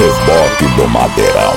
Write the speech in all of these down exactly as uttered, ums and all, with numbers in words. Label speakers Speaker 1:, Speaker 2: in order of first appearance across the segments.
Speaker 1: Reboque do Madeirão.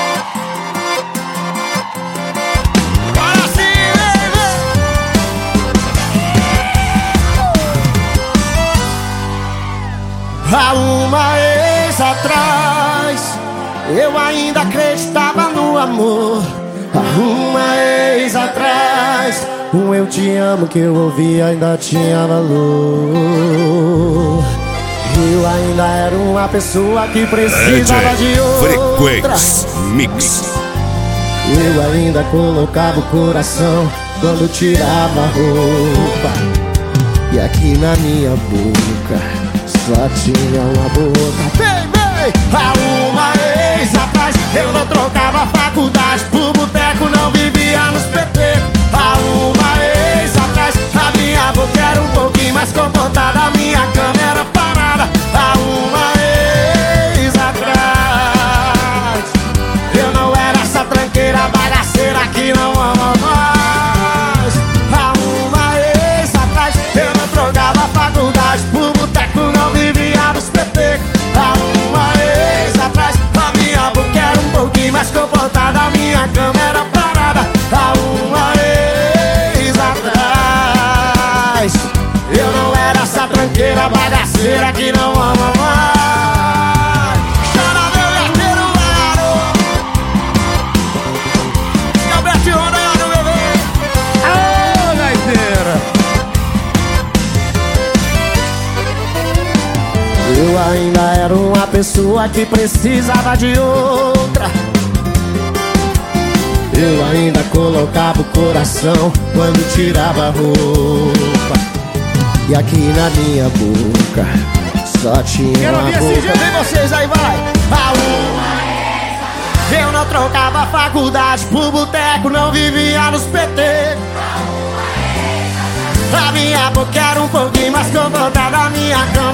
Speaker 2: Há uma vez atrás eu ainda acreditava no amor. Há uma vez atrás um eu te amo que eu ouvi ainda tinha valor. Eu ainda era uma pessoa que precisava de outra.
Speaker 1: Frequência Mix.
Speaker 2: Eu ainda colocava o coração quando tirava a roupa. E aqui na minha boca só tinha uma boca. Vem, vem! Há uma vez atrás eu não trocava a faculdade por boteco, não vivia nos petecos. Há uma vez atrás a minha boca era um pouquinho mais comportada, a minha cama era parada. Há uma vez atrás eu não era essa tranqueira bagaceira que não ama mais. Há uma vez atrás eu não trocava a faculdade por boteco, não vivia nos petecos. Há uma vez atrás a minha boca era um pouquinho mais comportada, a minha cama era parada. Há uma vez atrás eu não era essa tranqueira bagaceira que não ama mais. Chora meu gaiteiro, garoto. Gabriel Ronaldo, bebê. Aô, gaiteira. Eu ainda era uma pessoa que precisava de outra. Eu ainda colocava o coração quando tirava a roupa. E aqui na minha boca só tinha
Speaker 3: Quero
Speaker 2: uma
Speaker 3: ouvir
Speaker 2: boca.
Speaker 3: esse dia, vem vocês aí, vai.
Speaker 2: A uma eu não trocava a faculdade por boteco, não vivia nos petecos. A minha boca era um pouquinho mais comportada, a minha cama